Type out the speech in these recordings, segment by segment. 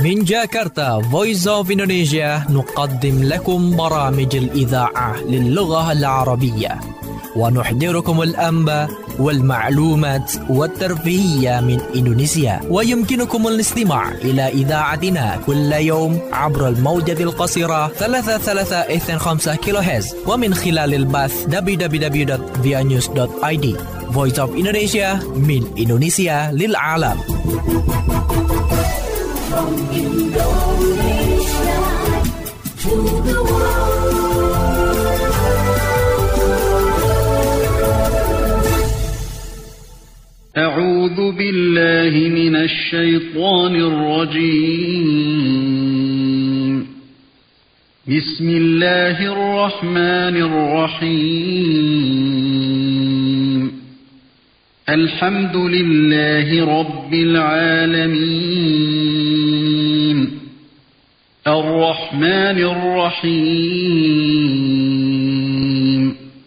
من جاكرتا Voice of Indonesia نقدم لكم برامج الإذاعة للغة العربية ونحضركم الأنباء والمعلومات والترفيهية من إندونيسيا. ويمكنكم الاستماع إلى إذاعتنا كل يوم عبر الموجة القصيرة 3325 كيلوهرتز ومن خلال البث www.vianews.id. Voice of Indonesia من إندونيسيا للعالم. From Indonesia to the world. أعوذ بالله من الشيطان الرجيم. بسم الله الرحمن الرحيم. الحمد لله رب العالمين. الرحمن الرحيم.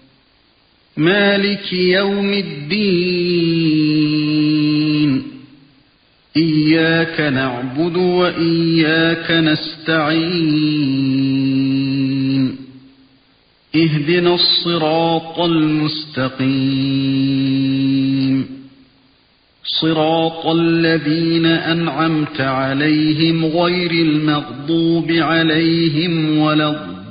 مالك يوم الدين. إياك نعبد وإياك نستعين. اهدنا الصراط المستقيم. صراط الذين أنعمت عليهم غير المغضوب عليهم ولا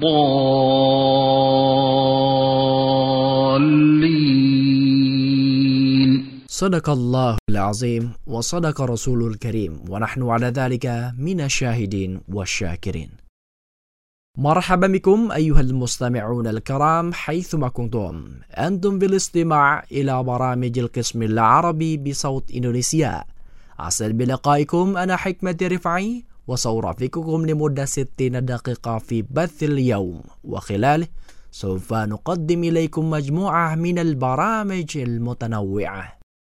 الضالين. صدق الله العظيم وصدق رسول الكريم ونحن على ذلك من الشاهدين والشاكرين. مرحبا بكم أيها المستمعون الكرام حيثما كنتم. أنتم بالاستماع إلى برامج القسم العربي بصوت إندونيسيا. أسعد بلقائكم أنا حكمة رفعي وسأرافقكم لمدة 60 دقيقة في بث اليوم، وخلاله سوف نقدم إليكم مجموعة من البرامج المتنوعة.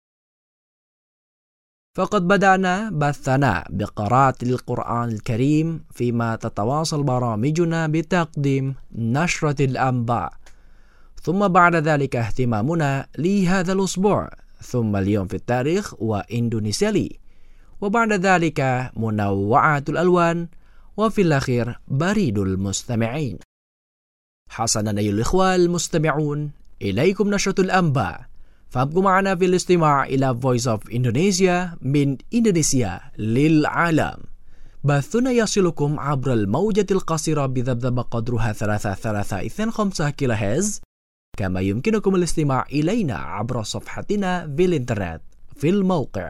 فقد بدأنا بثنا بقراءة القرآن الكريم، فيما تتواصل برامجنا بتقديم نشرة الأنباء، ثم بعد ذلك اهتمامنا لهذا الأسبوع، ثم اليوم في التاريخ وإندونيسيا لي، وبعد ذلك منوعات الألوان، وفي الأخير بريد المستمعين. حسنا أيها الإخوة المستمعون، إليكم نشرة الأنباء، فابقوا معنا في الاستماع إلى Voice of Indonesia من إندونيسيا للعالم. بثنا يصلكم عبر الموجة القصيرة بذبذب قدرها 3325 كيلوهرتز، كما يمكنكم الاستماع إلينا عبر صفحتنا في الإنترنت في الموقع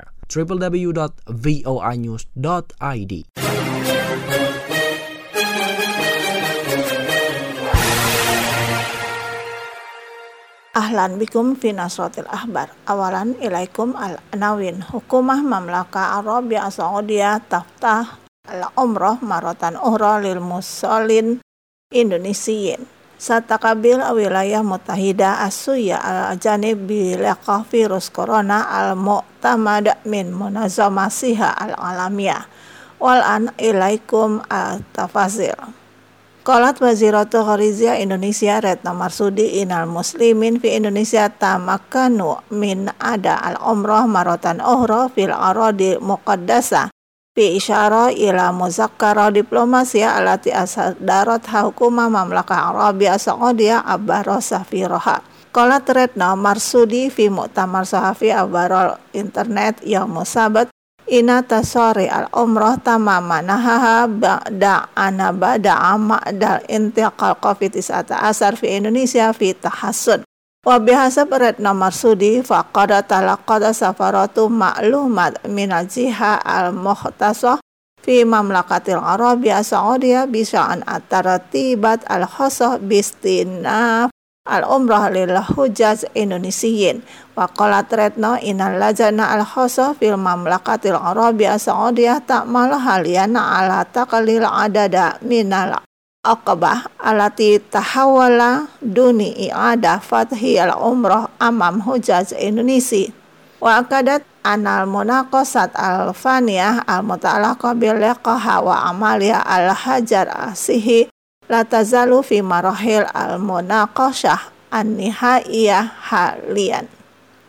www.voanews.id. Ahlan bikum fi nasratil ahbar. Awalan ilaikum al-anawin. Hukumah Mamlaka Arabia Saudiyah taftah al-umrah maratan ukhra lil musallin Indonesiyin. Satakabil wilayah mutahida asuya al-ajanib bilaqah virus corona al-mu'tamad min munazamasiha al-alamiyah. Wal'an ilaikum al-tafazil. Qalat Waziratu Khariziyah Indonesia Retno Marsudi inal muslimin fi Indonesia tamakkanu min ada al-umrah maratan ukhra fil aradi muqaddasa fi isyara ila muzakkara diplomasia alati asadarat hukumah Mamlakah Arabia Saudiyah abbara safiraha. Qalat Retno Marsudi fi mu'tamar sahafi abarol internet yaumus sabat ina tasari al-umrah tamamanaha ba'da ma'dal intiqal COVID-19 fi Indonesia fi tahassun. Wa bihasab Retno Marsudi faqad talaqad safaratu ma'lumat minal jiha al-mukhtasah fi Mamlakatil Arabia Saudiyah bisa'an at-tartibat al-khasah bistinaf al-umrah lil hujjaj Indonesiyin. Wa qalat Retno innal lajana al-khasah fil Mamlakatil Arabia Saudiyah ta'mal haliyana ala taqlil adada minal aqabah alati tahawala duni i'adah fathi al-umrah amam hujjaj Indonesia. Wa akadat anal munaqasat al-faniyah al-muta'alaqah bil liqaha wa amaliyah al-hajar asihi la tazalu fi marahil al-munaqashah an-nihaiyah halian.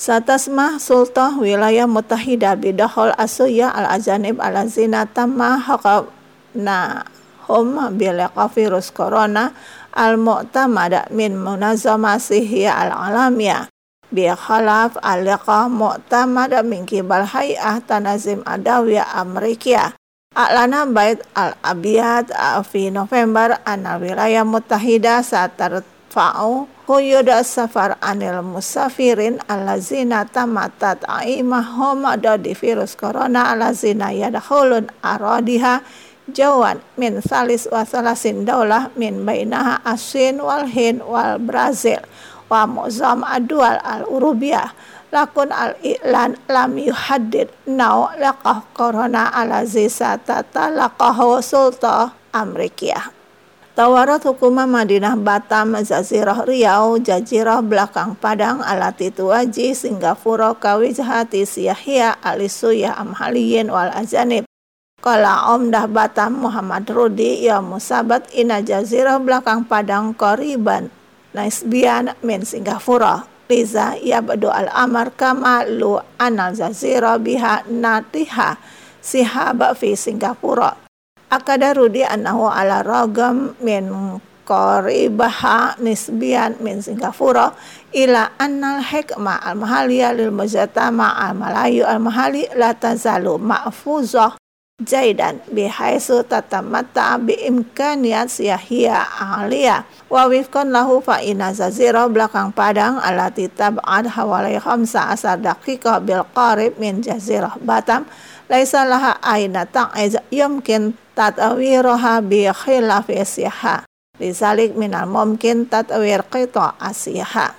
Satasmah Sultah Wilayah Muttahida bidakhol asuyah al-ajanib al-azina tamma haqabna hum bilaqa virus corona al-mu'tamada min munazamah sihya al-alamiyah bi khalaf al-liqa mu'tamada min kibal hay'ah tanazim adawiyah Amerikiyah. A'lana Bait al-Abiyad fi November anal wilayah Muttahida satarfa'u quyud safar anil musafirin allazina tamatat aimahum di virus corona allazina yadkhulun aradiha jawan min salis wa salasin daulah min bainaha Asin wal Hind wal Brazil wa mu'zam adwal al-Urubiyah. Lakun al-i'lan lam yuhaddid naw laqah corona alazi satalaqahu sultah Amerikiyah. Tawarat hukumah Madinah Batam Jazirah Riau Jazirah Belakang Padang alati tuwaji Singapura kawijhati siyahia alisuyah amhaliyin wal ajanib. Qala Omdah Batam Muhammad Rudi ya musabat ina Jazirah Belakang Padang qoriban nisbian min Singapura. Liza yabdu al-amar kama lu anal jazira biha natiha sihaba fi Singapura. Akada Rudi annahu ala ragam min qaribaha nisbian min Singapura ila annal hikmah al-mahaliyah lil mujtama al-malayu al-mahali la tazalu ma'fuzah jaidan bihaisu tatamatta bi imkaniyat siyahiyah aliyah wa wifqan lahu fa inna jazirah Belakang Padang alati tab'ad hawalai 15 daqiqah bil qarib min jazirah Batam laisa laha aina ta'iz yumkin tatawiraha bi khilafi siyahah lisalik minal mumkin tatawir qita asiyahah.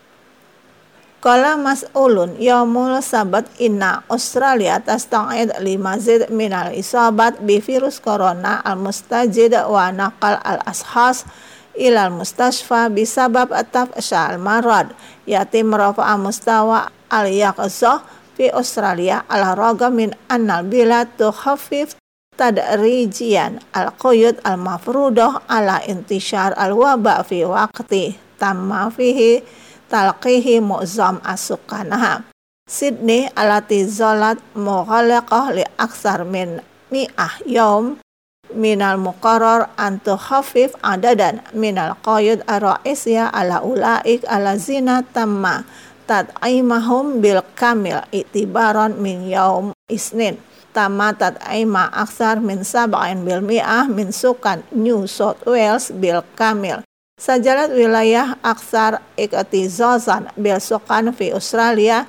Qala mas'ulun yaumul sabat inna Australia tasta'id limazid minal isabat bi virus corona al-mustajid wa naqal al-ashas ilal mustashfa bisabab atafsha al-marad yatim rafa'a mustawa al-yaqzah fi Australia ala ragam min annal bilad tukhaffif tadrijian al-quyud al-mafrudah ala intishar al-waba fi waqti tamma fihi talqihi mu'zam as-sukanaha. Sydney alati zolat mughalaqah li aksar min mi'ah yawm minal muqarrar an tukhafif adadan minal qayud ar-ra'isiyah ala ulaik ala zina tamma tad'imahum bil kamil itibaran min yawm isnin tamma tad'ima aksar min sab'in bil mi'ah min sukan New South Wales bil kamil. Sajalat wilayah aksar iktizazan bil sukan fi Australia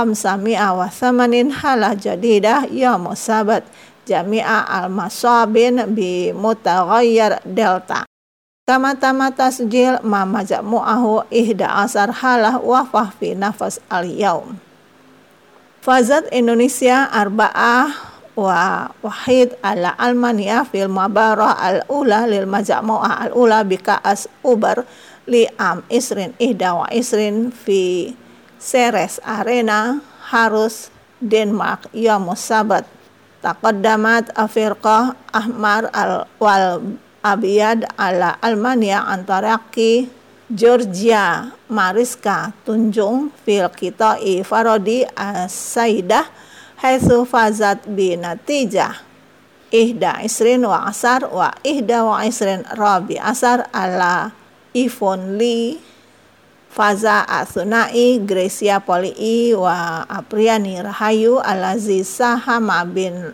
580 halah jadidah ya musabat jami'a al-masabin bi mutaghayyir delta. Kama tama tasjil ma majmu'ahu 11 halah wafah fi nafas al-yaum. Fazat Indonesia arba'ah wa wahid ala Almania fil mabarah al-ula lil majmu'ah al-ula bika'as ubar li am isrin ihda wa isrin fi Ceres Arena harus Denmark ya musabat. Taqaddamat afirqah ahmar wal abiyad ala Almania antaraki Georgia Mariska Tunjung fil Kitai Farodi as-Saidah haitsu fazat bi natijah ihda isrin wa asar wa ihda wa isrin rabi asar ala Ivon Lee Faza Asunai Gracia Polii wa Apriani Rahayu alazi sahama bin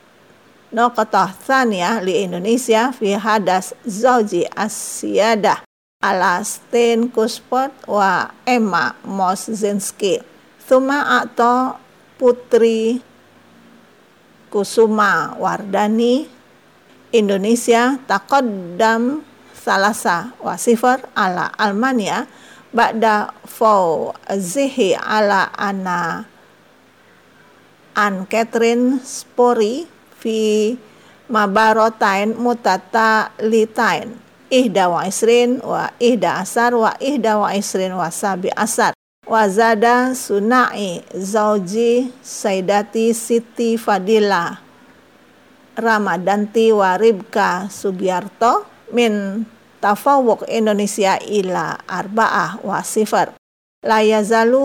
Noqatah Thania li Indonesia fi hadas Zauji Asyadah ala Sten Kusport wa Emma Moszinski thumma atau Putri Kusuma Wardani Indonesia taqaddam salasa wa sifar ala Almania ba'da fawzihi ala Anna Catherine Spori fi mabarotain mutatalitain ihda wa isrin wa ihda asar wa ihda wa isrin wa sabi asar. Wazada Sunai Zauji Saidati Siti Fadila Ramadanti Waribka Sugiarto min Tafawuk Indonesia ila arba'ah wa sifar. La yazalu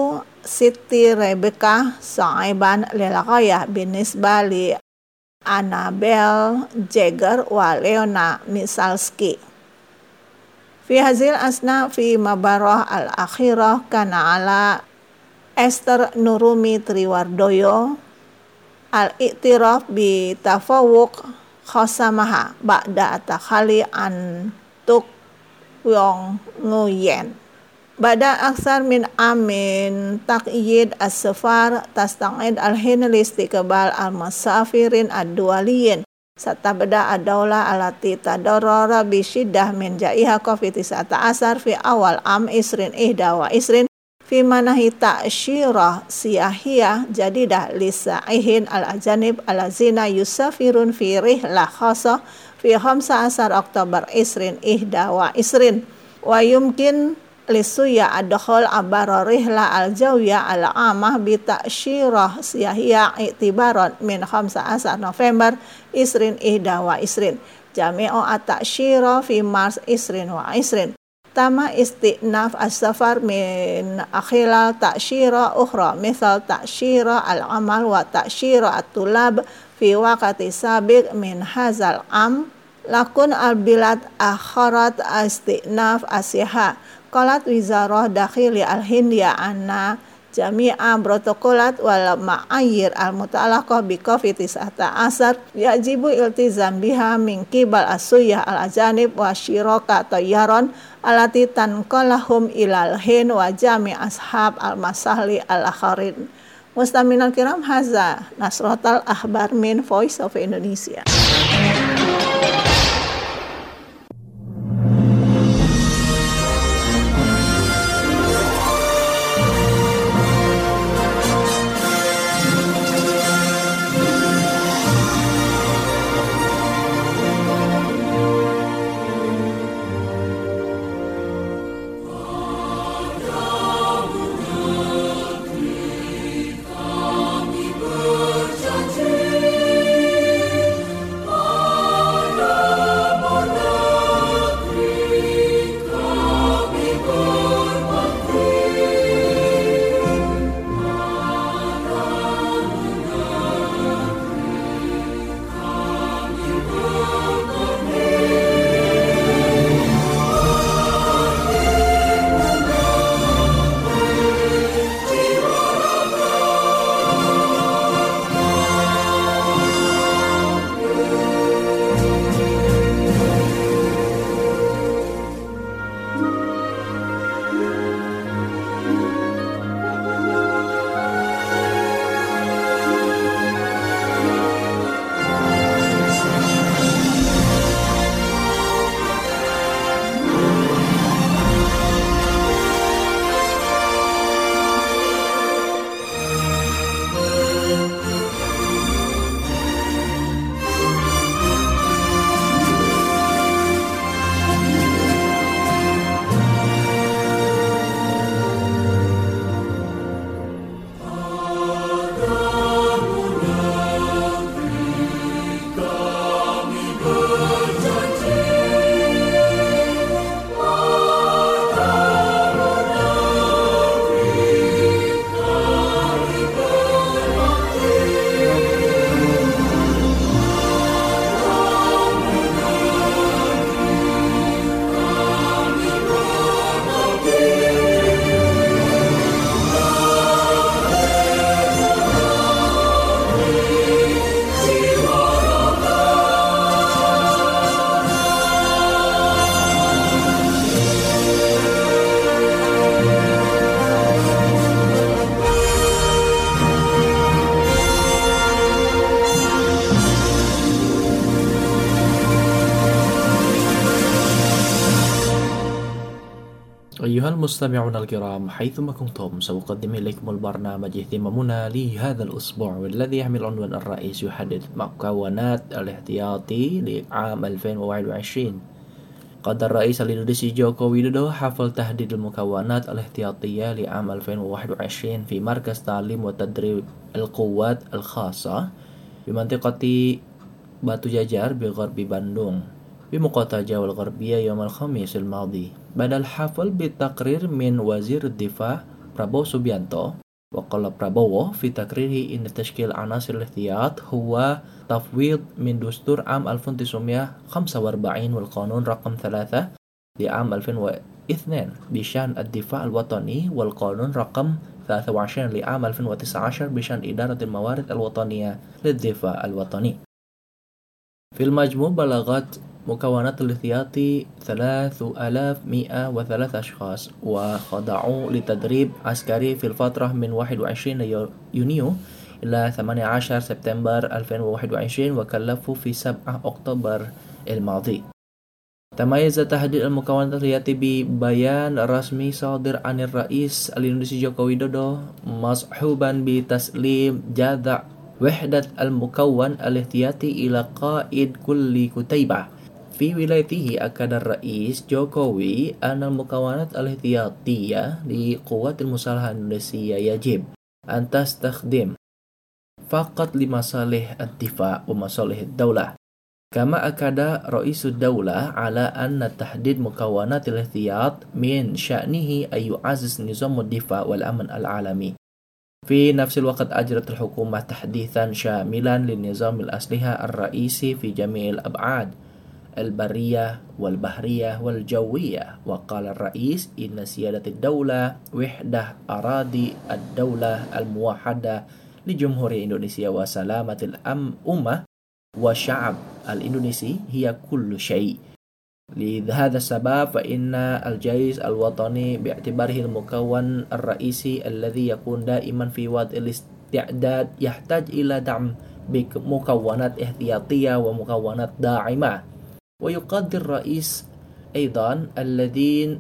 Siti Rebecca Soaiban lilghayah binisbah li Annabel Jagger wa Leona Misalski. Fi hazil asna fi mabarah al-akhirah kana ala Esther Nurumi Triwardoyo al-i'tiraf bi tafawuq khosamaha ba'da takhali an tuk yong nguyen. Ba'da aksar min amin taqyid as-safar tastangid al-hin listiqbal al-musafirin ad-duwaliyin satabda ad-dawla alati tadarrara bi syiddah min jaiha COVID-19 fi awal am isrin ihda wa isrin fi manahi ta'syirah siyahiyah jadidah lisaihin al-ajanib alazina yusafirun fi rihlah khasah fi 15 Oktober isrin ihda wa isrin wa yumkin lisuya adkhul abara rihla al-jawiyah al-amah bi ta'syirah siyahiyah i'tibaran min 15 November isrin ihda wa isrin jami'u at-ta'syirah fi Mars isrin wa isrin tama istinaf as-safar min akhilal ta'syirah ukhra misal ta'syirah al-amal wa ta'syirah at-tulab fi waqti sabiq min hazal am lakun al-bilad akharat istinaf asyaha qalat wizarah dakhili al-Hindiya anna jami'a protokolat wal ma'ayir al-muta'alaqah bi COVID-19 yajibu iltizam biha min qibal as-suyah al-ajanib wa syiraka tayyaron alati tanqalahum ilal hin wa jami' ashab al-masahli al-akharin. Mustaminal kiram haza Nasrotal Akhbar min Voice of Indonesia. أيها المستمعون الكرام حيثما كنتم سأقدم إليكم البرنامج اهتمامنا لهذا الأسبوع والذي يحمل عنوان الرئيس يحدد مكونات الاحتياطي لعام 2021. قدر الرئيس الإندونيسي جوكو ويدودو حفل تحديد المكونات الاحتياطية لعام 2021 في مركز تعليم وتدريب القوات الخاصة بمنطقة باتو جاjar بغرب باندung بمقاطعة جاوا الغربية يوم الخميس الماضي. بدأ الحفل بالتقرير من وزير الدفاع Prabowo Subianto وقال برابوو في تقريره إن تشكيل عناصر الاحتياط هو تفويض من دستور عام 1945 والقانون رقم 3 لعام 2002 بشأن الدفاع الوطني والقانون رقم 23 لعام 2019 بشأن إدارة الموارد الوطنية للدفاع الوطني. في المجموع بلغت مكونات الاحتياطي 3103 أشخاص وخضعوا لتدريب عسكري في الفترة من 21 يونيو إلى 18 سبتمبر 2021 وكلفوا في 7 أكتوبر الماضي. تميز تحديد المكونات الاحتياطي ببيان رسمي صادر عن الرئيس الإندونيسي جوكو ويدودو مصحوبا بتسليم جذع وحدة المكون الاحتياطي إلى قائد كل كتيبة. في ولايته أكد الرئيس جوكووي أن المكونات الاحتياطية لقوات المسلحة الإندونيسية يجب أن تستخدم فقط لمصالح الدفاع ومصالح الدولة. كما أكد رئيس الدولة على أن تحديد مكونات الاحتياط من شأنه أن يعزز نظام الدفاع والأمن العالمي. في نفس الوقت أجرت الحكومة تحديثا شاملا لنظام الأسلحة الرئيسي في جميع الأبعاد البرية والبحرية والجوية. وقال الرئيس إن سيادة الدولة وحدة أراضي الدولة الموحدة لجمهورية إندونيسيا وسلامة الأمة والشعب الإندونيسي هي كل شيء. لهذا السبب فإن الجيش الوطني باعتباره المكون الرئيسي الذي يكون دائما في وضع الاستعداد يحتاج إلى دعم بمكونات احتياطية ومكونات داعمة. ويقدر الرئيس أيضا الذين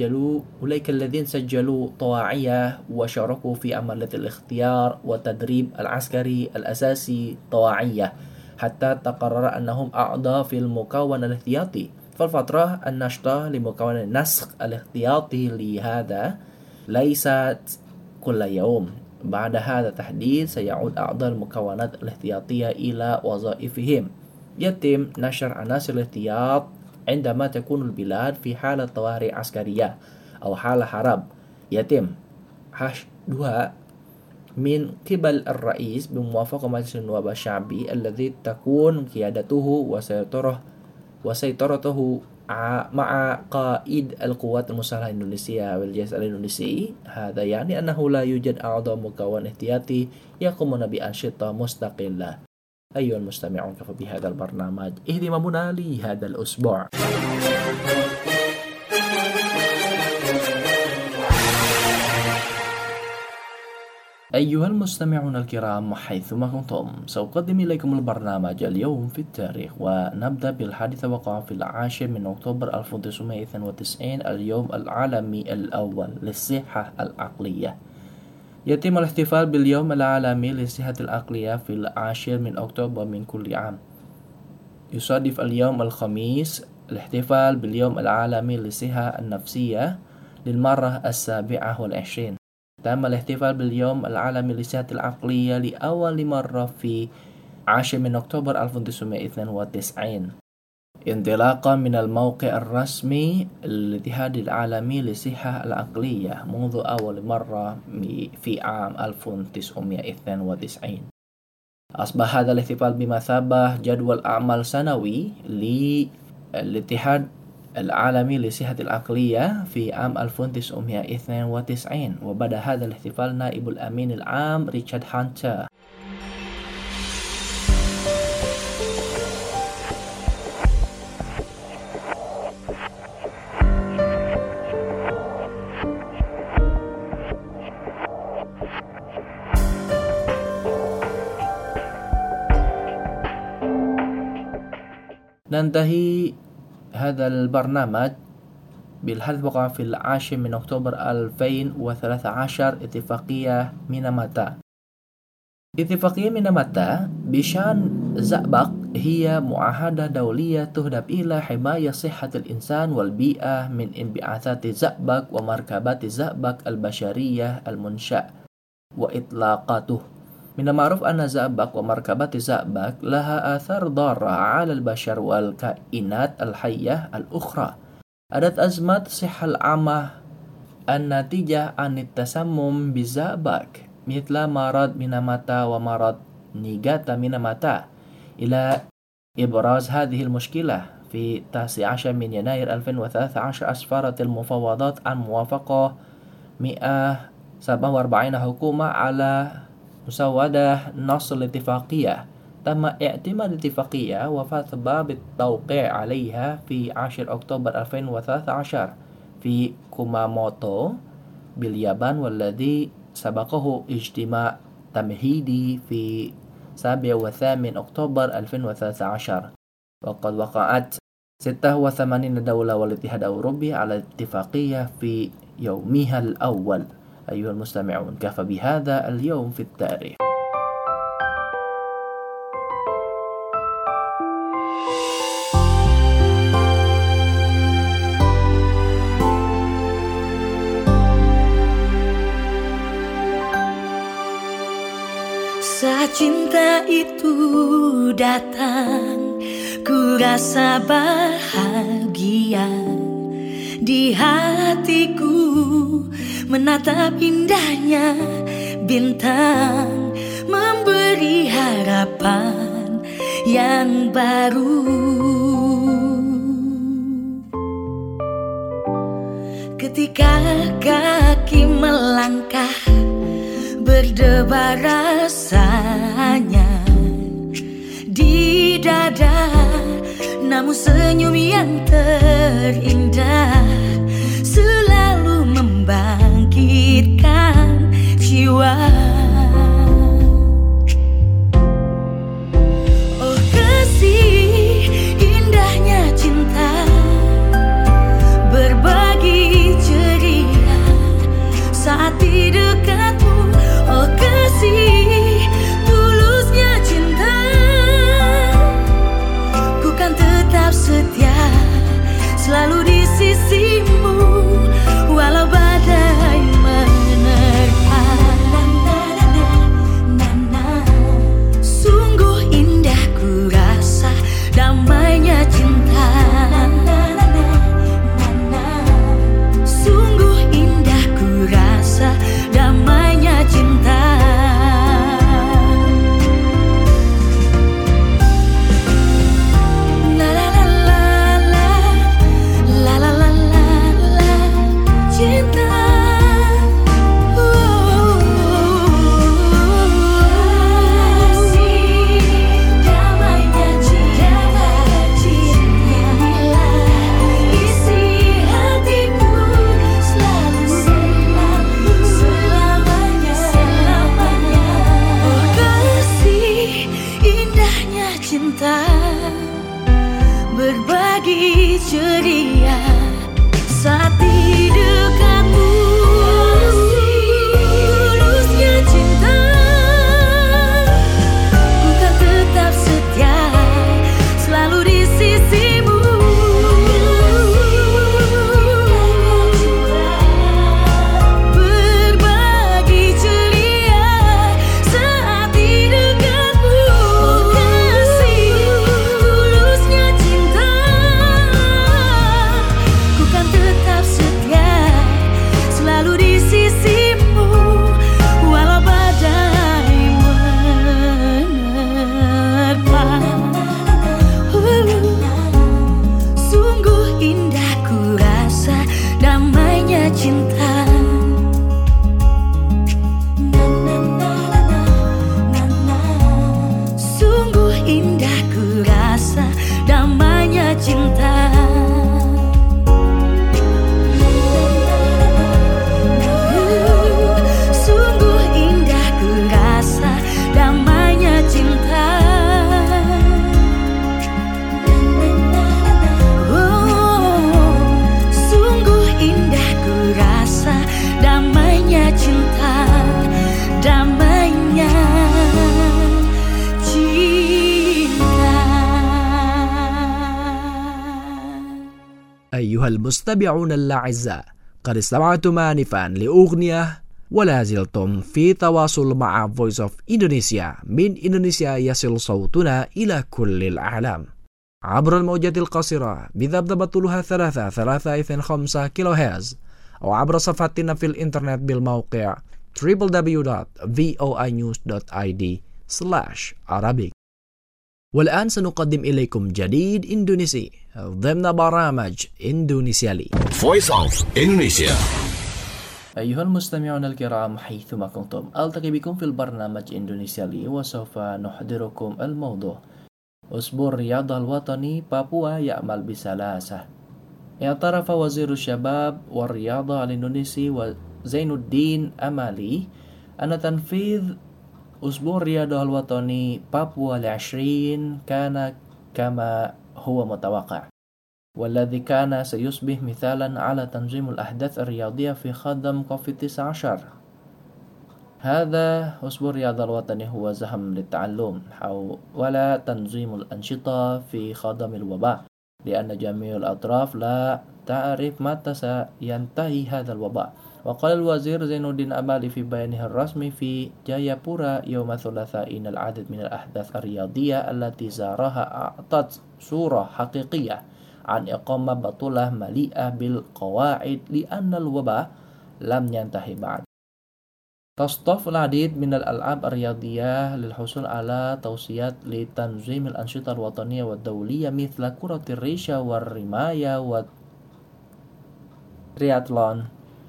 سجلوا طواعية وشاركوا في عملية الاختيار والتدريب العسكري الأساسي طواعية حتى تقرر أنهم أعضاء في المكون الاحتياطي. فالفترة النشطة لمكون النسق الاحتياطي لهذا ليست كل يوم. بعد هذا التحديد سيعود أعضاء المكونات الاحتياطية إلى وظائفهم. يتم نشر عناصر الاحتياط عندما تكون البلاد في حالة طوارئ عسكرية أو حالة حرب. يتم حشدها من قبل الرئيس بموافقة مجلس النواب الشعبي الذي تكون قيادته وسيطرته مع قائد القوات المسلحة الإندونيسية والجيش الإندونيسي. هذا يعني أنه لا يوجد أعضاء مكون احتياطي يقومون بأنشطة مستقلة. أيها المستمعون، كفى بهذا البرنامج اهتمامنا لهذا الأسبوع. أيها المستمعون الكرام حيثما كنتم، سأقدم إليكم البرنامج اليوم في التاريخ، ونبدأ بالحادث وقع في 10 من أكتوبر 1992 اليوم العالمي الأول للصحة العقلية. يتم الاحتفال باليوم العالمي للصحة العقلية في 10 من أكتوبر من كل عام. يصادف اليوم الخميس الاحتفال باليوم العالمي للصحة النفسية للمرة 27. تم الاحتفال باليوم العالمي للصحة العقلية لأول مرة في 10 من أكتوبر 1992 انطلاقا من الموقع الرسمي للاتحاد العالمي للصحة العقلية منذ أول مرة في عام 1992. أصبح هذا الاحتفال بمثابة جدول أعمال سنوي للاتحاد العالمي للصحة العقلية في عام 1992. وبدأ هذا الاحتفال نائب الأمين العام ريتشارد هانتر. ننتهي هذا البرنامج بالحدث وقع في 10 من أكتوبر 2013 اتفاقية ميناماتا. اتفاقية ميناماتا بشأن زئبق هي معاهدة دولية تهدف إلى حماية صحة الإنسان والبيئة من انبعاثات الزئبق ومركبات الزئبق البشرية المنشأ وإطلاقاته. من المعروف أن الزئبق ومركبات الزئبق لها آثار ضارة على البشر والكائنات الحية الأخرى. أدت أزمة الصحة العامة الناتجة عن التسمم بالزئبق مثل مرض ميناماتا ومرض نيغاتا ميناماتا إلى إبراز هذه المشكلة في 19 من يناير 2013 أسفرت المفاوضات عن موافقة 147 حكومة على مسودة نص الاتفاقية. تم اعتماد الاتفاقية وفتبة بالتوقيع عليها في 10 أكتوبر 2013 في كوماموتو باليابان، والذي سبقه اجتماع تمهيدي في 7 و8 أكتوبر 2013. وقد وقعت 86 دولة والاتحاد الأوروبي على الاتفاقية في يومها الأول. أيها المستمعون، كفى بهذا اليوم في التاريخ. Saat cinta itu datang, ku rasa bahagia di hatiku, menatap indahnya bintang, memberi harapan yang baru. Ketika kaki melangkah, berdebar rasanya di dada, namun senyum yang terindah selalu membangkitkan jiwa. Oh kasih, indahnya cinta, berbagi ceria saat di dekatmu. Oh kasih, tulusnya cinta, ku kan tetap setia selalu di sisimu, walau badai menerpa. Sungguh indah ku rasa damainya cinta. Sungguh indah ku rasa damainya cinta. La la la la la, la la la la, cinta. Damainya cinta, isi hatiku selalu selamanya. Oh kasih, indahnya cinta, berbagi ceria saat di dekatmu. Tulusnya cinta, ku kan tetap setia selalu di sisimu. Berbagi ceria saat di dekatmu. Oh kasih, tulusnya cinta, ku kan tetap setia selalu di sisimu, walau badai menerpa. Sungguh indah ku rasa damainya cinta. Sungguh indah ku rasa damainya cinta. Sungguh indah ku rasa damainya cinta. Oh, sungguh indah ku rasa damainya cinta. Damainya cinta. أيها المستمعون الأعزاء، قد استمعتم آنفا لأغنية ولا زلتم في تواصل مع Voice of Indonesia. من إندونيسيا يصل صوتنا إلى كل العالم عبر الموجات القصيرة بذبذبة طولها 3.5 كيلو هرتز، أو عبر صفحتنا في الإنترنت بالموقع www.voinews.id/Arabic. والآن سنقدم إليكم جديد إندونيسي ضمن برامج إندونيسيالي. Voice of Indonesia. أيها المستمعون الكرام حيثما كنتم، ألتقي بكم في البرنامج إندونيسيالي وسوف نحضركم الموضوع أسبوع الرياضة الوطني بابوا يعمل بسلاسة. اعترف وزير الشباب والرياضة الإندونيسي وزين الدين أمالي أن تنفيذ أسبوع الرياضة الوطني بابوا ال20 كان كما هو متوقع، والذي كان سيصبح مثالا على تنظيم الأحداث الرياضية في خدم كوفيد-19. هذا أسبوع الرياضة الوطني هو زخم للتعلم حول تنظيم الأنشطة في خدم الوباء، لأن جميع الأطراف لا تعرف متى سينتهي هذا الوباء. وقال الوزير زين الدين أمالي في بيانه الرسمي في جايابورا يوم الثلاثاء إن العديد من الأحداث الرياضية التي زارها أعطت صورة حقيقية عن إقامة بطولة مليئة بالقواعد لأن الوباء لم ينتهي بعد. تصطف العديد من الألعاب الرياضية للحصول على توصيات لتنظيم الأنشطة الوطنية والدولية مثل كرة الريشة والرماية والترياتلون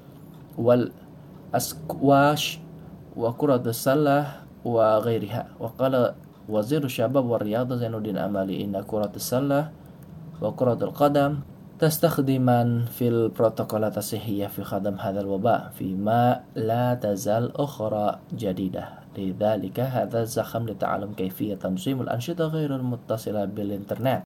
والأسكواش وكرة السلة وغيرها. وقال وزير الشباب والرياضة زين الدين أمالي إن كرة السلة وكرة القدم تستخدمان في البروتوكولات الصحية في خدم هذا الوباء، فيما لا تزال أخرى جديدة. لذلك هذا الزخم لتعلم كيفية تنظيم الأنشطة غير المتصلة بالإنترنت.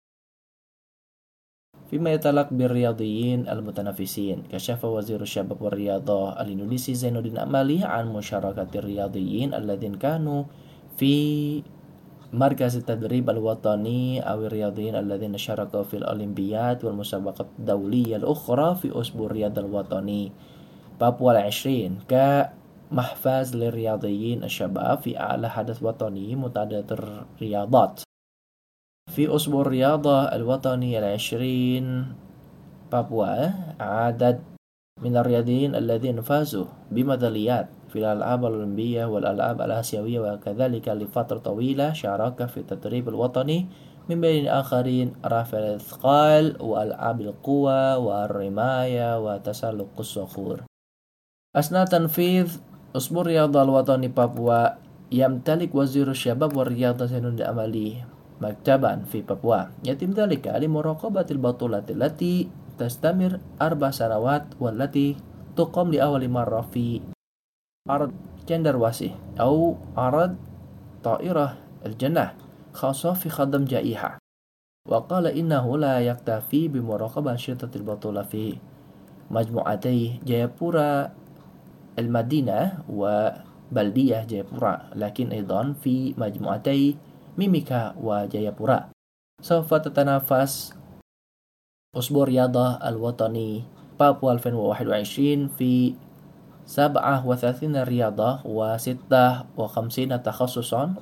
فيما يتعلق بالرياضيين المتنافسين، كشف وزير الشباب والرياضة الإندونيسي زين الدين أمالي عن مشاركة الرياضيين الذين كانوا في مركز التدريب الوطني أو الرياضيين الذين شاركوا في الأولمبياد والمسابقات الدولية الأخرى في أسبوع الرياضة الوطني بابوا ال20 كمحفز للرياضيين الشباب في أعلى حدث وطني متعدد الرياضات. في أسبوع الرياضة الوطني ال20 بابوا عدد من الرياضيين الذين فازوا بميداليات في الألعاب الأولمبية والألعاب الآسيوية، وكذلك لفترة طويلة شارك في التدريب الوطني من بين آخرين رفع الأثقال وألعاب القوى والرماية وتسلق الصخور. أثناء تنفيذ أسبوع الرياضة الوطني بابوا يمتلك وزير الشباب والرياضة زين الدين أمالي مكتبا في بابوا يتم ذلك لمراقبة البطولات التي تستمر 4 سنوات والتي تقام لأول مرة في عرض جندرواسي أو عرض طائرة الجنة خاصة في خدم جائحة. وقال إنه لا يكتفي بمراقبة أنشطة البطولة في مجموعتي جايابورا المدينة وبلدية جايابورا، لكن أيضا في مجموعتي ميميكا وجايابورا. سوف تتنافس أسبوع الرياضة الوطني بابوا 2021 في 37 رياضة و56 تخصصا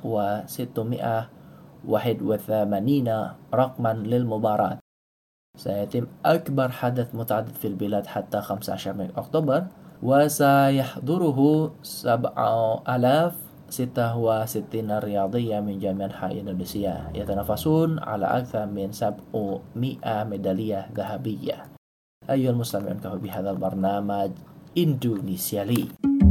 و681 رقما للمباراة. سيتم أكبر حدث متعدد في البلاد حتى 15 أكتوبر، وسيحضره 7066 رياضية من جميع أنحاء إندونيسيا يتنافسون على أكثر من 700 ميدالية ذهبية. أيها المستمعون، كفى بهذا البرنامج إندونيسيالي.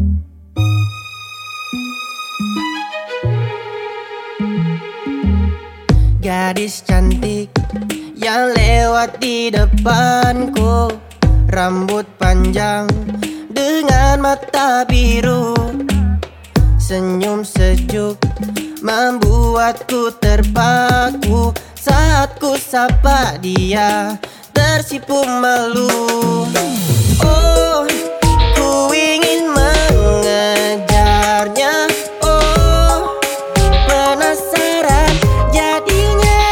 Gadis cantik yang lewat di depanku, rambut panjang dengan mata biru, senyum sejuk membuatku terpaku. Saat ku sapa dia tersipu malu. Oh, ku ingin mengejarnya. Oh, penasaran jadinya.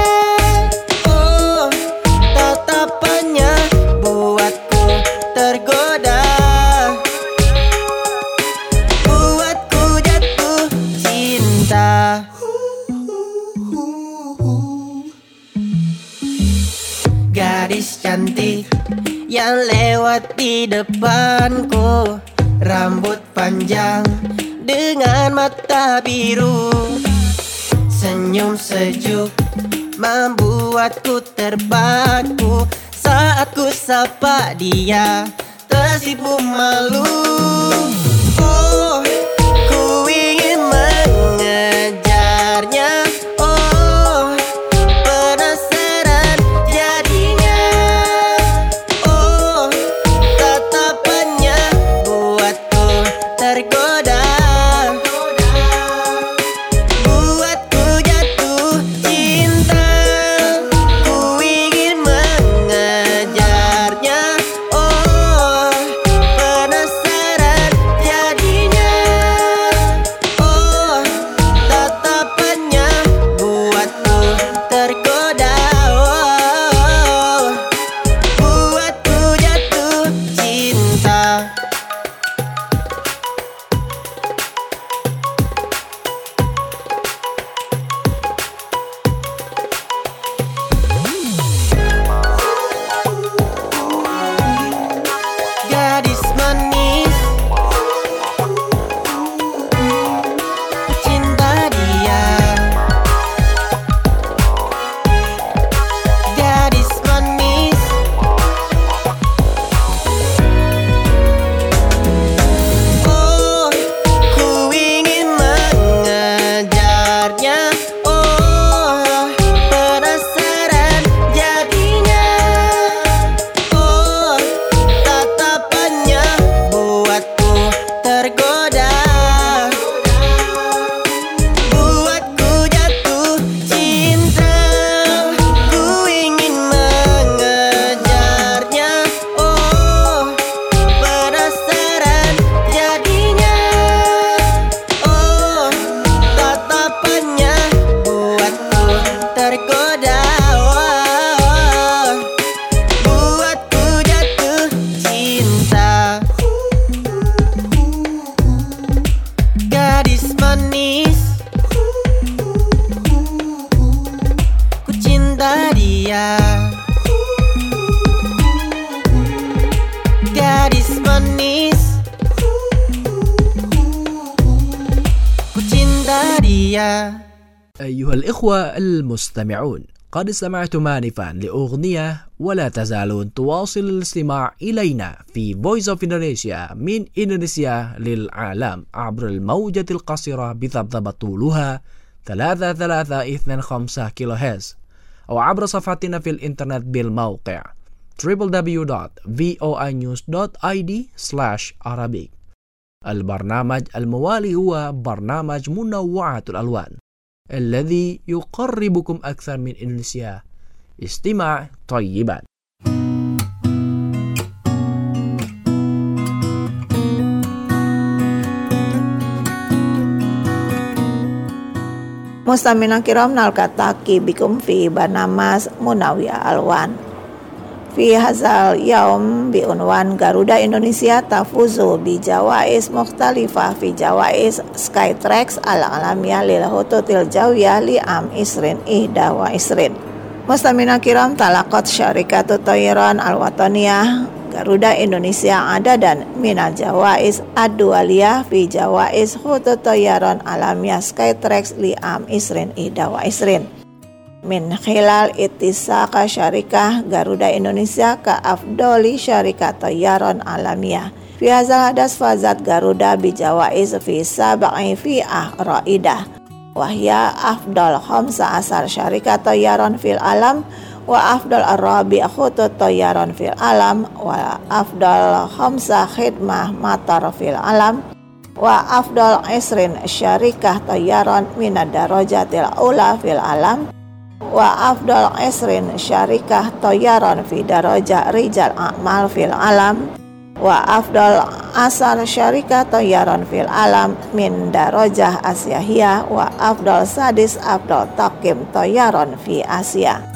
Oh, tatapannya buatku tergoda, buatku jatuh cinta. Gadis cantik yang lewat di depanku, rambut panjang dengan mata biru. Senyum sejuk membuatku terpaku. Saat ku sapa dia tersipu malu. Oh, ku ingin mengejarnya. Oh, penasaran jadinya. Oh, tatapannya buatku tergoda. Buatku jatuh cinta. Ku ingin mengejarnya. Oh, penasaran jadinya. Oh, tatapannya buatku tergoda. Oh, buatku jatuh cinta. Gadis manis, cinta dia. Gadis manis, oh, ku ingin mengejarnya. Oh, penasaran jadinya. Oh, tatapannya buatku tergoda. Buatku jatuh cinta. Ku ingin mengejarnya. Oh, penasaran jadinya. Oh, tatapannya buatku tergoda. Oh, buatku jatuh cinta. Gadis manis, ku cinta dia. Gadis manis, ku cinta dia. أيها الإخوة المستمعون، قد استمعتم آنفا لأغنية ولا تزالون تواصل الاستماع إلينا في Voice of Indonesia من إندونيسيا للعالم عبر الموجة القصيرة بذبذبة طولها 3325 كيلوهرتز أو عبر صفحتنا في الإنترنت بالموقع www.voinews.id/Arabic. البرنامج الموالي هو برنامج منوعات الألوان الذي يقربكم أكثر من إندونيسيا. استماع طيبا. Mustamina kiram nalkataki bikum fi banamas Munawiyah Alwan. Fi hazal yaum bi unwan Garuda Indonesia tafuzu bi jawais mukhtalifah fi jawais Skytrax al-alamiyah lil hututil jawiyah li am isrin ihda wa isrin. Mustamina kiram talaqat syarikatu tayran al-wataniyah Garuda Indonesia ada dan minal jawais ad-dualiyah fi jawais hutut tayran alamiyah Skytrax li am isrin ihda wa isrin. Min khilal ittisaqa syarikah Garuda Indonesia ka afdoli syarikat tayyaron alamiyah. Fi hazal hadas fazat Garuda bi jawais fi sab'i fi'ah ra'idah. Wahya afdal khamsa asar syarikat tayyaron fil alam wa afdal arabi khutut tayyaron fil alam wa afdal khamsa khidmah matar fil alam wa afdal isrin syarikah tayyaron minad darajatil ula fil alam wa afdal isrin syarikah tayyaron fi darajah rijal a'mal fil alam wa afdal asar syarikah tayyaron fil alam min darajah asyahiyah wa afdal sadis afdal takim tayyaron fi Asia.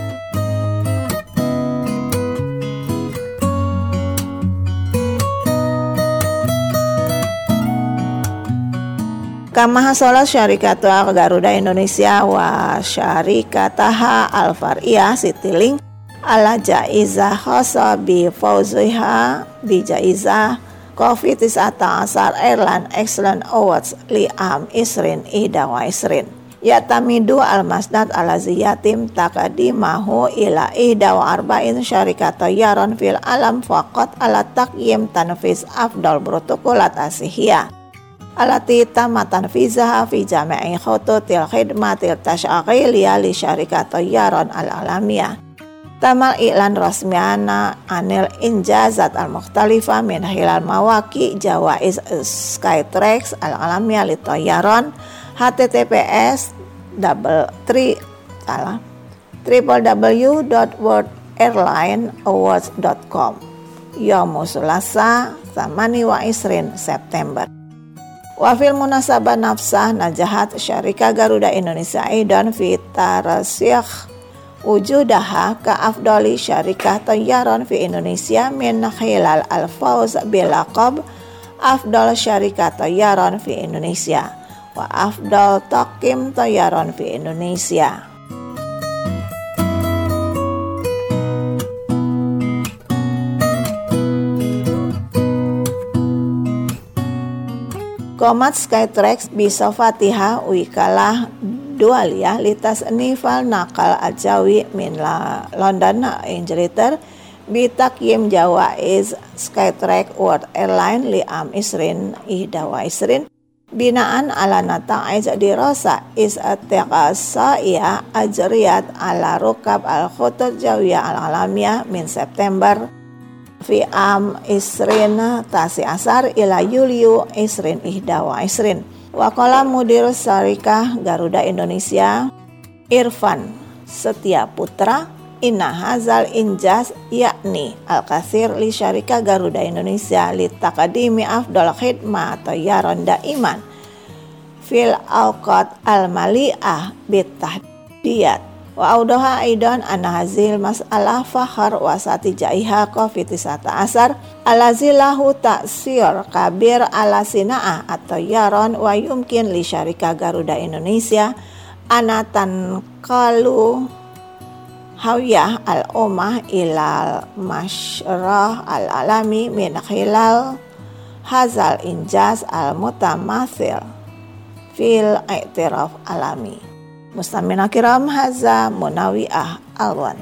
Kama hasolat syarikatu Garuda Indonesia wa syarikataha al-far'iyah Citylink ala jaizah khasa bi fauziha bi jaizah COVID-19 Airline Excellence Awards li'am isrin ida wa isrin. Ya'tamidu al-masnad ala ziyatim taqadimahu ila ida wa arba'in syarikat tayyaran fil alam faqat ala taqyim tanfiz afdal protokolat asihiyah alati tamma tanfizaha fi jami'i khututil khidmatil tash'aghiliyah li syarikat tayyaran al-alamiyah. Tamal iklan rasmiana anil injazat al-mukhtalifah min hilal mawaki jawaiz Skytrax al-alamiyah li tayyaran www.worldairlineawards.com Yaumu Sulasa 28 September. Wafil munasabah nafsah najahat syarika Garuda Indonesia aidan fi tarasyikh wujudaha ka afdali syarikah tayyaran fi Indonesia min khilal al-fawz bilaqab afdal syarikah tayyaran fi Indonesia wa afdal taqim tayyaran fi Indonesia. Komat Skytrax bisa Fatihah wikalah dualiyah litas nifal nakal ajawi min London Ingleterra bitakyim jawaiz Skytrax World Airline li'am isrin ihda wa isrin binaan ala nata'ij dirasa is-atiqasa'iyah ajriyat ala rukab al-khutut jawiyah al-alamiyah min September fi am isrin tasi asar ila Yuliu isrin ihda wa isrin. Waqala mudir syarikah Garuda Indonesia Irfan Setia Putra inna hazal injaz yakni al-katsir li syarikah Garuda Indonesia li taqdimi afdal khidmah tayyaran daiman fil awqat al-mali'ah bitahdiyat. Wa audaha aidan anna hazil mas'alah fakhar wa satijaiha COVID-19 alazilahu ta'sir kabir ala sina'ah atau yaron wa yumkin li syarikah Garuda Indonesia anatan qalu hawiyah al-ummah ilal masyrah al-alami min khilal hazal injaz al-mutamathil fil i'tiraf alami. Mustamina kiram haza Munawiah Alwan.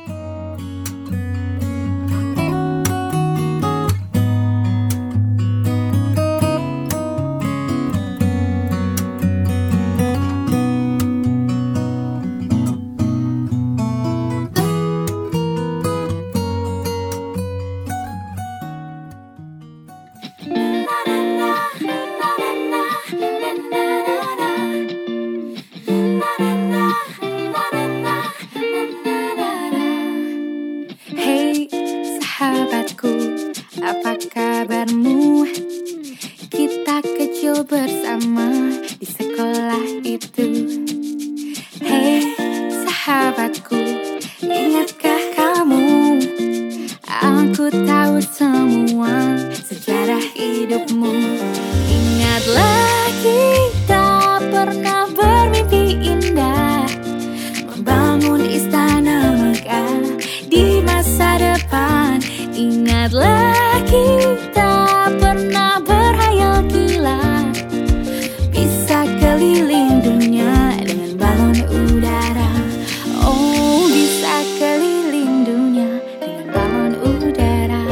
Apa kabarmu? Kita kecil bersama di sekolah itu. Hei sahabatku, ingatkah kamu? Aku tahu semua sejarah hidupmu. Ingatlah kita pernah bermimpi indah membangun istana megah di masa depan. Ingatlah kita pernah berhayal gila bisa keliling dunia dengan balon udara. Oh, bisa keliling dunia dengan balon udara.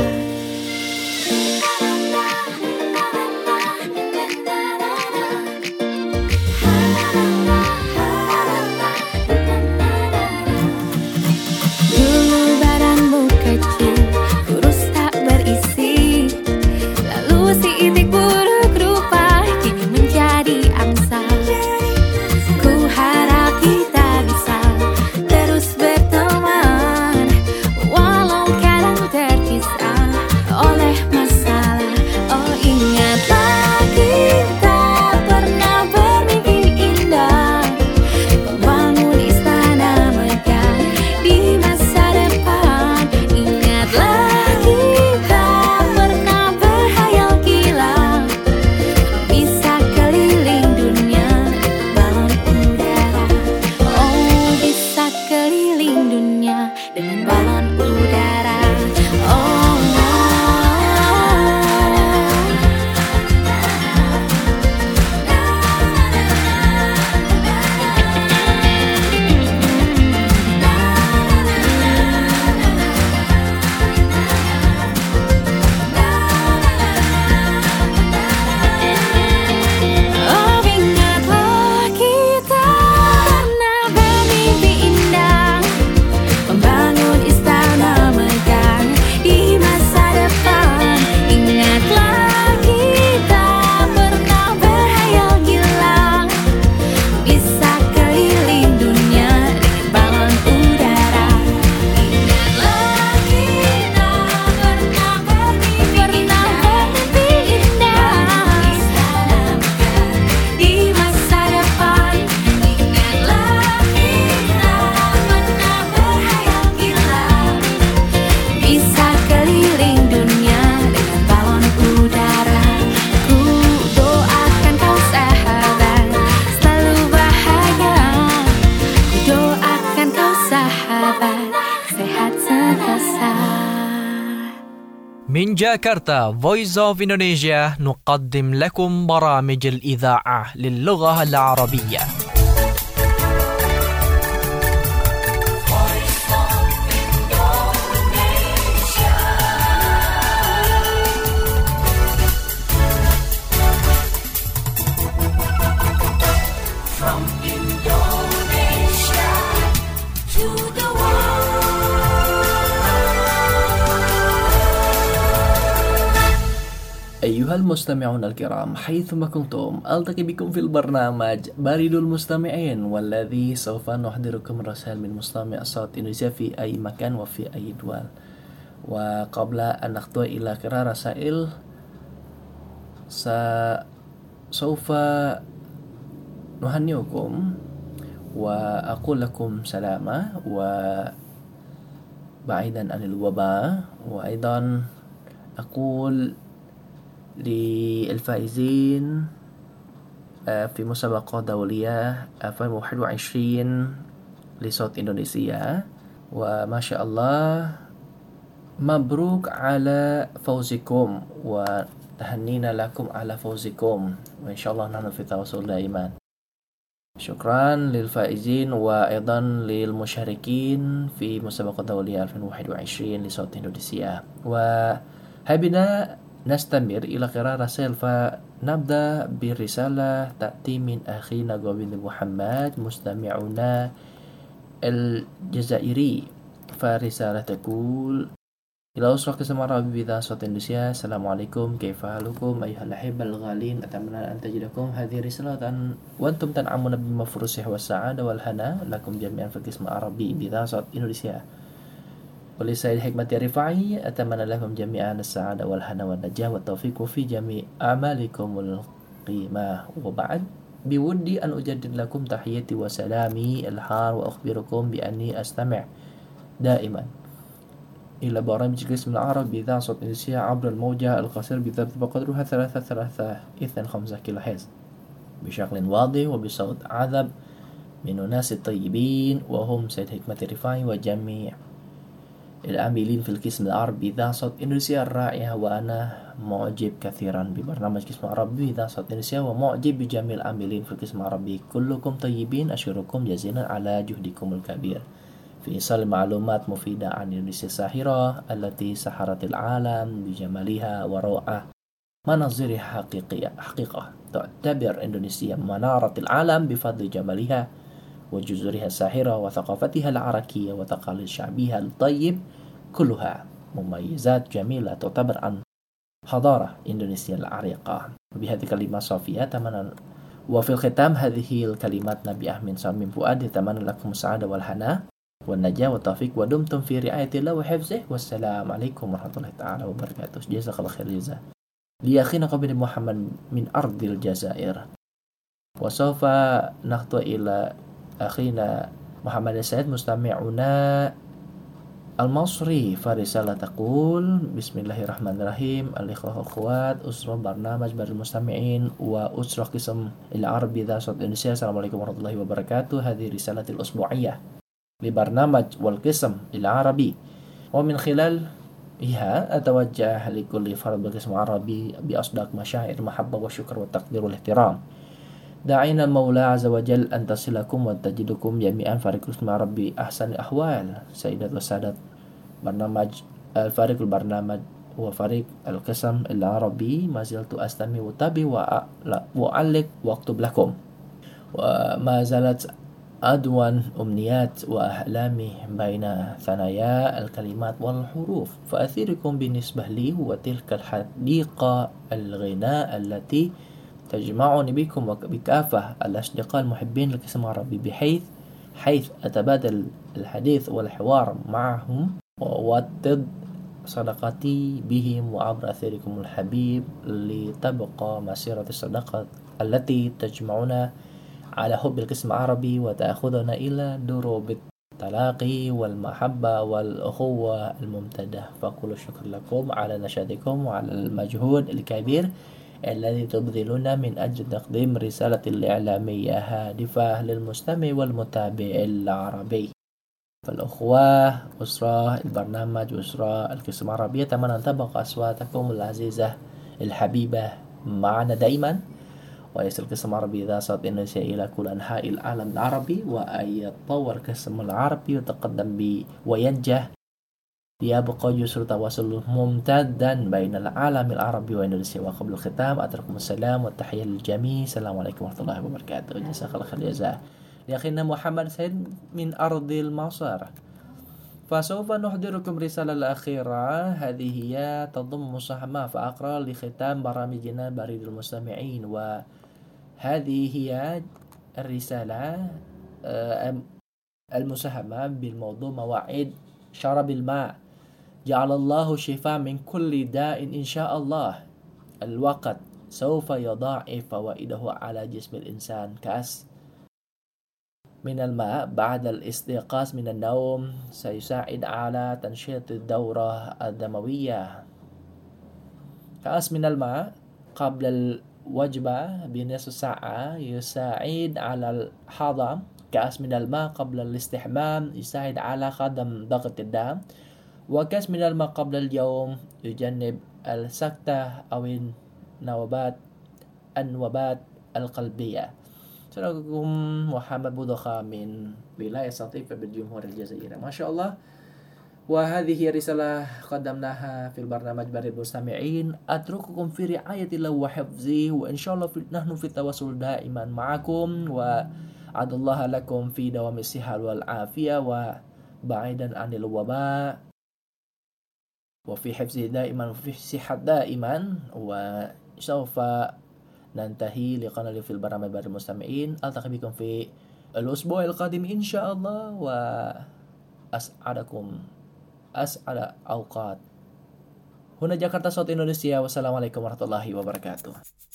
Dulu badanmu kecil, kurus tak berisi. من جاكرتا Voice of Indonesia نقدم لكم برامج الإذاعة للغة العربية. From Indonesia to the أيها المستمعون الكرام حيثما كنتم ألتقي بكم في البرنامج بريد المستمعين والذي سوف نحضركم رسائل من مستمع صوت إندونيسيا في أي مكان وفي أي دول. وقبل أن نخطو إلى قراءة رسائل سوف نهنئكم وأقول لكم سلامة وبعيدا عن الوباء. وأيضا أقول للفائزين في مسابقة دولية 2021 لصوت إندونيسيا وما شاء الله مبروك على فوزكم وتهنينا لكم على فوزكم وإن شاء الله نحن في تواصل دائما. شكرا للفائزين وأيضا للمشاركين في مسابقة دولية 2021 لصوت إندونيسيا. وهبنا نستمر إلى قراءة رسائل فنبدأ برسالة تأتي من أخينا غوبين محمد مستمعنا الجزائري. فرسالة تقول: إلى أسرة قسم عربي بذا صوت إندونيسيا، السلام عليكم، كيف حالكم أيها الأحبة الغالين؟ أتمنى أن تجدكم هذه رسالة وأنتم تنعمون بمفروض والسعادة والهنا لكم جميعا في القسم العربي بذا صوت إندونيسيا. ولسيد حكمة رفاعي أتمنى لكم جميعا السعادة والهنا والنجاح والتوفيق في جميع أعمالكم القيمة. وبعد بودي أن أجدد لكم تحياتي وسلامي الحار وأخبركم بأني أستمع دائما إلى برامج القسم العربي بإذاعة صوت إندونيسيا عبر الموجة القصير بضبط بقدرها 3.325 كيلو هرتز بشكل واضح وبصوت عذب من الناس الطيبين وهم سيد حكمة رفاعي وجميع العاملين في القسم العربي بإذاعة صوت إندونيسيا الرائعة. وأنا معجب كثيرا ببرنامج القسم العربي بإذاعة صوت إندونيسيا ومعجب بجميع العاملين في القسم العربي. كلكم طيبين، أشكركم جزيلا على جهدكم الكبير في إيصال معلومات مفيدة عن إندونيسيا الساحرة التي سحرت العالم بجمالها وروعة مناظرها حقيقة. تعتبر إندونيسيا منارة العالم بفضل جمالها وجزرها الساحرة وثقافتها العراقية وتقاليد شعبها الطيب، كلها مميزات جميلة تعتبر عن حضارة إندونيسيا العريقة. وبهذه الكلمة الصافية أتمنى وفي الختام هذه الكلمات نبي أحمد صميم فؤاد أتمنى لكم السعادة والهنا والنجاة والتوفيق ودمتم في رعاية الله وحفظه والسلام عليكم ورحمة الله تعالى وبركاته. جزاك الله خير جزاء لأخينا قبل محمد من أرض الجزائر. وسوف نخطو إلى أخينا محمد السيد مستمعنا المصري. فرسالة تقول: بسم الله الرحمن الرحيم، الإخوة والأخوات، أسرة برنامج بريد المستمعين وأسرة قسم العربي ذا صوت إندونيسيا، السلام عليكم ورحمة الله وبركاته. هذه رسالة الأسبوعية لبرنامج والقسم العربي ومن خلالها أتوجه لكل فرد بالقسم العربي بأصدق مشاعر المحبة والشكر والتقدير والاحترام. داعينا المولى عز وجل أن تصلكم وتجدكم جميعا فريق القسم العربي أحسن الأحوال. سيدات وسادة برنامج فريق البرنامج وفريق القسم العربي ما زلت أستمع وأتابع وأعلق وأكتب لكم وما زالت أدون أمنيات وأحلامي بين ثنايا الكلمات والحروف. فأثيركم بالنسبة لي هو تلك الحديقة الغناء التي تجمعني بكم وبكافة الأصدقاء المحبين للقسم العربي حيث أتبادل الحديث والحوار معهم وأوطد صداقتي بهم وعبر أثيركم الحبيب لتبقى مسيرة الصداقة التي تجمعنا على حب القسم العربي وتأخذنا إلى دروب التلاقي والمحبة والأخوة الممتدة. فأقول الشكر لكم على نشاطكم وعلى المجهود الكبير الذي تبذلون من أجل تقديم رسالة الإعلامية هادفة للمستمع والمتابع العربي. فالأخوة أسرة البرنامج وأسرة القسم العربية أتمنى أن تبقى أصواتكم العزيزة الحبيبة معنا دائما، ويصل القسم العربي إذاعة صوت إندونيسيا إلى كل أنحاء العالم العربي، وأن يتطور القسم العربي ويتقدم وينجح، يبقى جسر تواصل ممتدا بين العالم العربي وإندونيسيا. وقبل الختام أترككم السلام والتحية للجميع. السلام عليكم ورحمة الله وبركاته. جزاك الله خير الجزاء لأخينا محمد سيد من أرض المعصر. فسوف نحضركم رسالة الأخيرة، هذه هي تضم مساهمة فأقرأ لختام برامجنا بريد المستمعين، وهذه هي الرسالة المساهمة بالموضوع مواعيد شرب الماء، جعل الله شفاء من كل داء إن شاء الله. الوقت سوف يضاعف فوائده على جسم الإنسان. كأس من الماء بعد الاستيقاظ من النوم سيساعد على تنشيط الدورة الدموية. كأس من الماء قبل الوجبة بنصف ساعة يساعد على الهضم. كأس من الماء قبل الاستحمام يساعد على خدم ضغط الدم. وكأس من الماء قبل اليوم يجنب السكتة أو النوبات القلبية. Assalamualaikum Muhammad Budokha min wilayah Satifah بالجمهورية الجزائرية. ما شاء الله. وهذه هي رسالة قدمناها في البرنامج بريد المستمعين. أترككم في رعاية الله وحفظه، وإن شاء الله نحن في التواصل دائما معكم، وعد الله لكم في دوام الصحة والعافية وبعيدا عن الوباء، وفي حفظه دائما وفي صحة دائما. وسوف ننتهي لقاءنا في البرنامج بريد المستمعين. ألتقي بكم في الأسبوع القادم إن شاء الله، وأسعدكم أسعد أوقات. هنا جاكرتا صوت إندونيسيا، والسلام عليكم ورحمة الله وبركاته.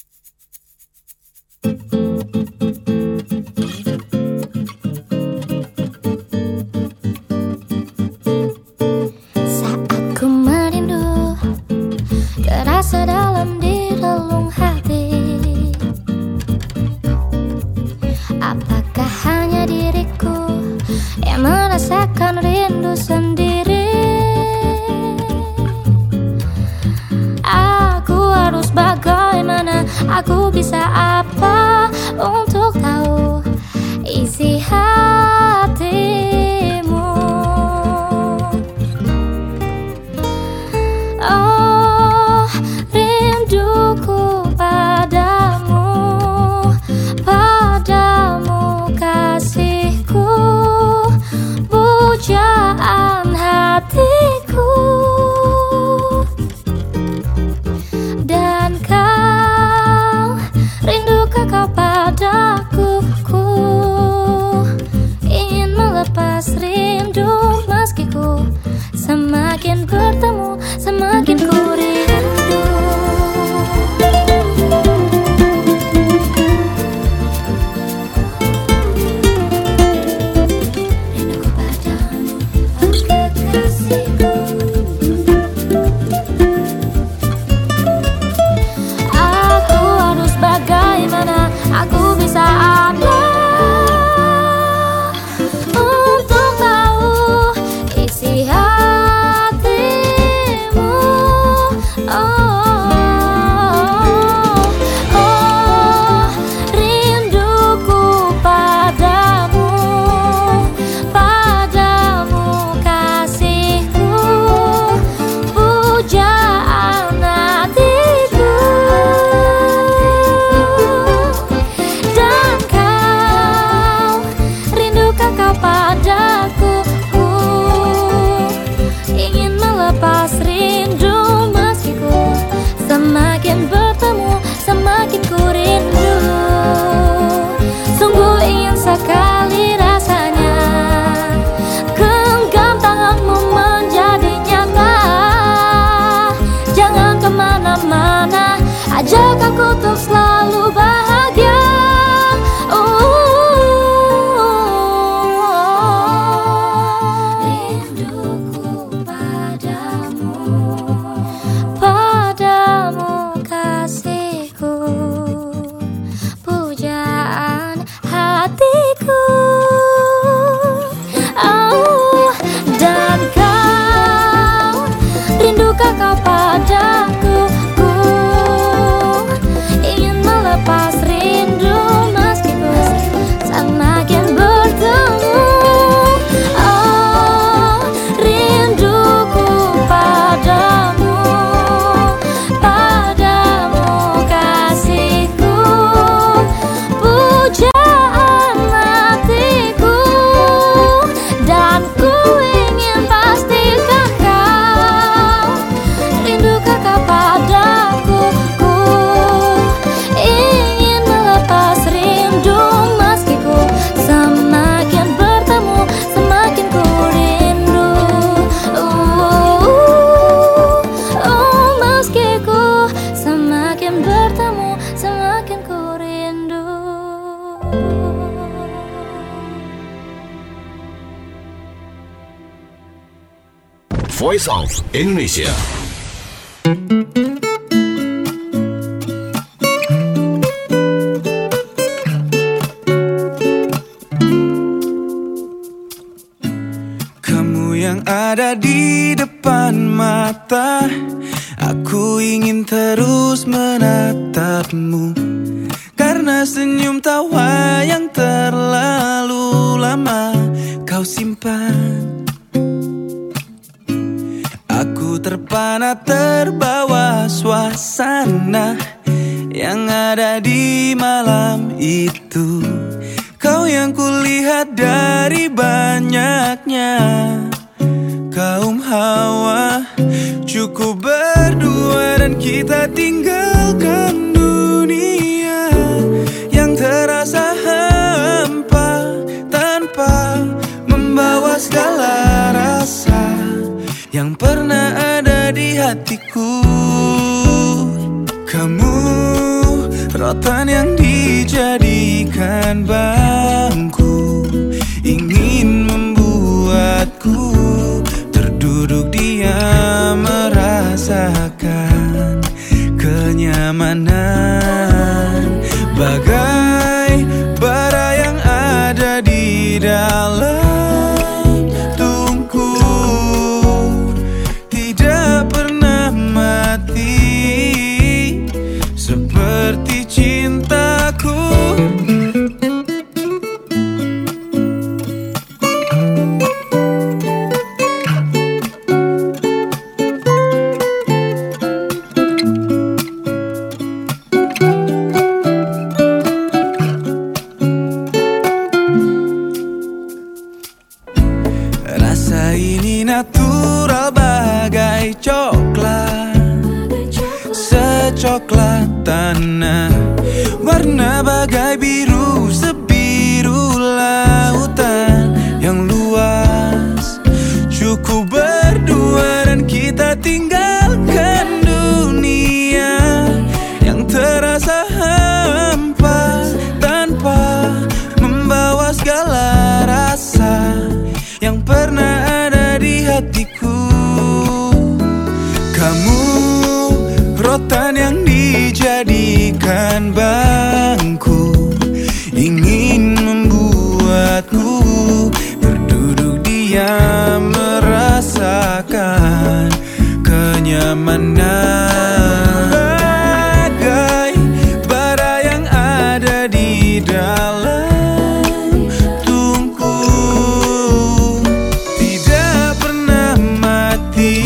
Saat ku merindu, terasa dalam di relung hati. Apakah hanya diriku yang merasakan rindu sendiri? Aku harus bagaimana? Aku bisa apa untuk tahu isi hatimu? Oh, rinduku padamu, padamu kasihku, pujaan hatiku. Dan kau rindu Voice of Indonesia. Kamu yang ada di depan mata, aku ingin terus menatapmu. Karena senyum tawa yang terlalu lama kau simpan. Aku terpana terbawa suasana yang ada di malam itu. Kau yang kulihat dari banyaknya kaum hawa. Cukup berdua dan kita tinggalkan dunia yang terasa hampa, tanpa membawa segala rasa yang pernah ada di hatiku. Kamu rotan yang dijadikan bangku, ingin membuatku terduduk diam merasakan kenyamanan. Bagai bara yang ada di dalam seperti cintaku. Rasa ini natural bagai coklat, secoklat tanah, warna bagai biru sebiru lautan yang luas. Cukup berdua dan kita tinggalkan dunia yang terasa hampa, tanpa membawa segala rasa yang pernah ada di hatiku. Kamu rotan yang dijadikan bangku, ingin membuatku berduduk diam merasakan kenyamanan. Bagai bara yang ada di dalam tungku, tidak pernah mati.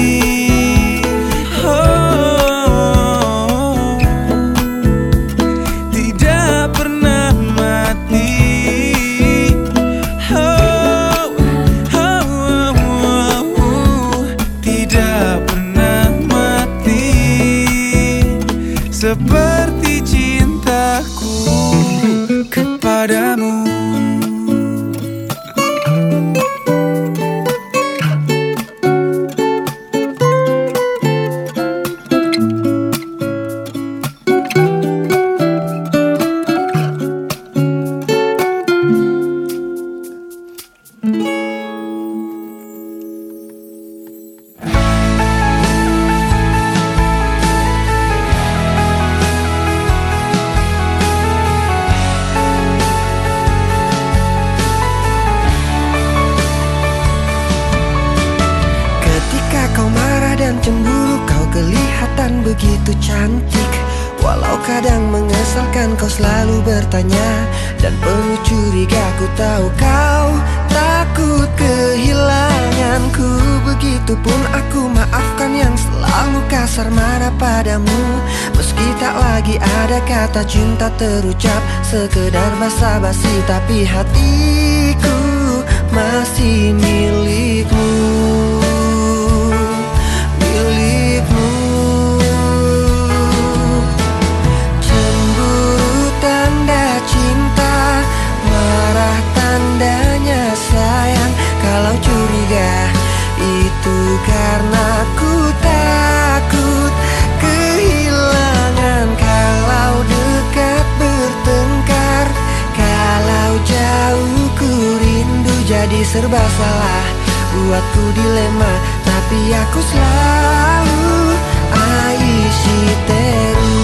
Seperti cintaku kepadamu. Cemburu kau kelihatan begitu cantik, walau kadang mengesalkan kau selalu bertanya dan penuh curiga. Ku tahu kau takut kehilanganku, begitupun aku maafkan yang selalu kasar marah padamu. Meski tak lagi ada kata cinta terucap, sekedar basa-basi, tapi hatiku masih milikmu. Cemburu tanda cinta, marah tandanya sayang. Kalau curiga itu karena ku takut kehilangan. Kalau dekat bertengkar, kalau jauh ku rindu. Jadi serba salah, buatku dilema. tapi aku selalu Aishi Teru.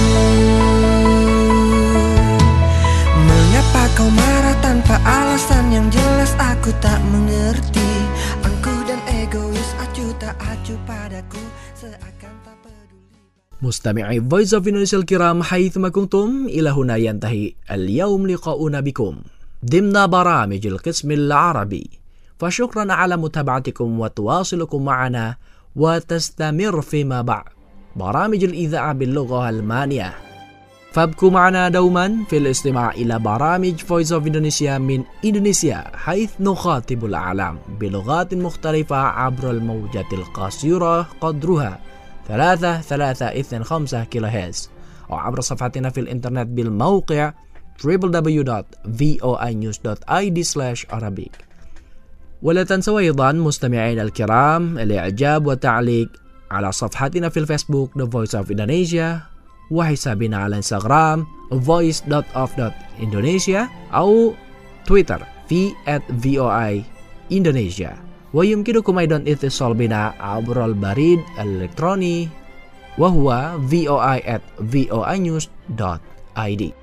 Mengapa kau marah tanpa alasan yang jelas aku tak mengerti. Angkuh dan egois, acuh tak acuh padaku, seakan tak peduli. مستمعي Voice of Indonesia الكرام حيثما كنتم، إلى هنا ينتهي اليوم لقاؤنا بكم ضمن برامج القسم العربي، فشكرا على متابعتكم وتواصلكم معنا، وتستمر فيما بعد برامج الإذاعة باللغة الألمانية. فابقوا معنا دوما في الاستماع إلى برامج Voice of Indonesia من إندونيسيا، حيث نخاطب العالم بلغات مختلفة عبر الموجات القصيرة قدرها 3325 كيلوهرتز، أو عبر صفحتنا في الإنترنت بالموقع www.voinews.id/Arabic. ولا تنسوا أيضا مستمعين الكرام الإعجاب والتعليق على صفحتنا في الفيسبوك The Voice of Indonesia، وحسابنا على انستغرام voice.of.indonesia، أو تويتر في @voi Indonesia. ويمكنكم أيضا الاتصال بنا عبر البريد الإلكتروني وهو voi@voinews.id.